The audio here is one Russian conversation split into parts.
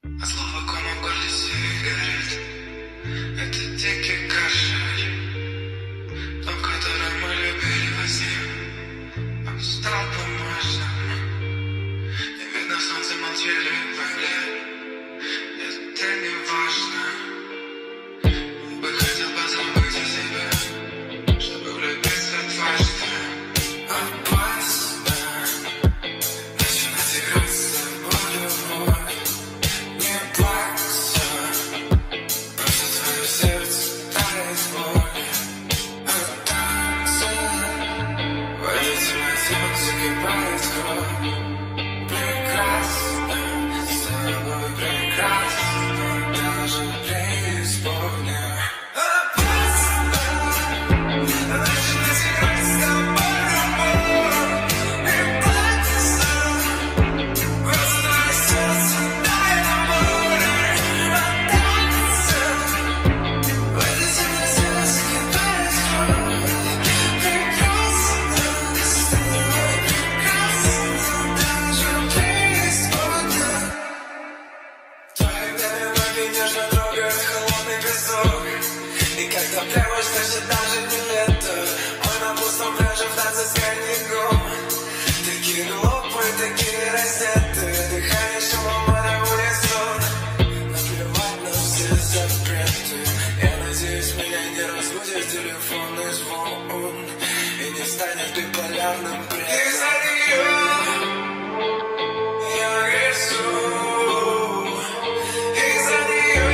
От слова кома в горле сигарет. Это дикий кашель, том, который мы любили во сне. Он стал бумажным, не видно солнце, молчали в мгле. Это не важно. Бы хотел позабыть о себе, чтобы влюбиться дважды. Опасно начинать играть с тобой любовь. Не плакса, просто твое сердце тает боль. Танцы, в этой темноте закипает кровь. Прекрасно, с тобой прекрасно, даже преисподня. Опасно начинать играть с тобой любовь. Не плакса, просто твое сердце тает боль. Танцы, в этой темноте закипает кровь. Прекрасно, с тобой прекрасно, даже преисподня. Твои белые ноги нежно трогают холодный песок. И когда плеваешь, значит даже не лето. Мы на пустом пляже в танце с коньяком. Такие глупые, такие раздетые. Дыхание шумом моря в унисон. Наплевать на все запреты. Я надеюсь, меня не разбудит телефонный звон. И не станет биполярным бредом. Из-за нее я грезу. Из-за нее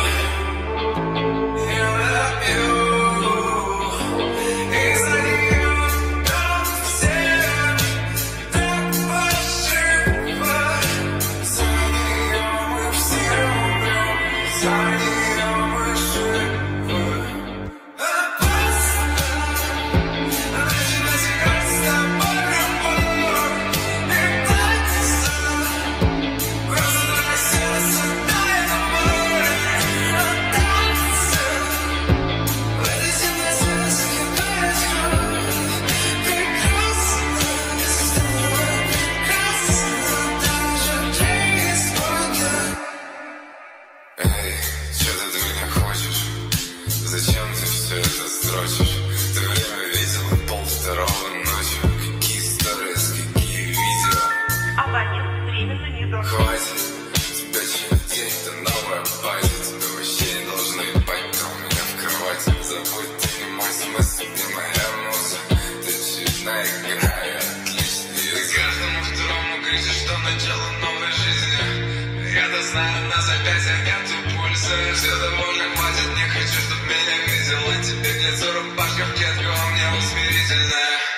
я love you. Из-за нее нам всем так паршиво. За нее мы все умрем. За нее мы живы. Опасно начинать играть с тобой любовь. Не плакса, просто твое сердце тает боль. Танцы, в этой темноте закипает кровь. Прекрасно, с тобой прекрасно, даже преисподня. Эй, что ты от меня хочешь? Зачем ты все это строчишь? Ты время видела 1:30 ночи. Какие сторис, какие видео. Абонент временно не доступен. Хватит, тебя через день-то новая база. Тебя вообще не должны поэтому меня в кровати. Забудь, ты не мой смысл, не моя муза. Ты очередная игра, я отличный язык. Ты каждому второму кричишь, что начало новой жизни. Я-то знаю, нас опять нету пульса. Все довольно, хватит, не хочу, чтоб меня видела. Тебе к лицу рубашка в клетку, а мне усмирительная.